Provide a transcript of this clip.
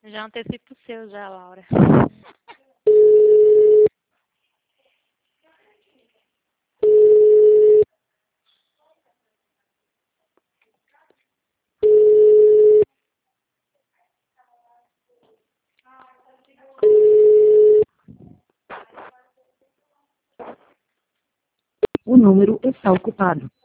Já antecipo o seu já, Laura. O número está ocupado.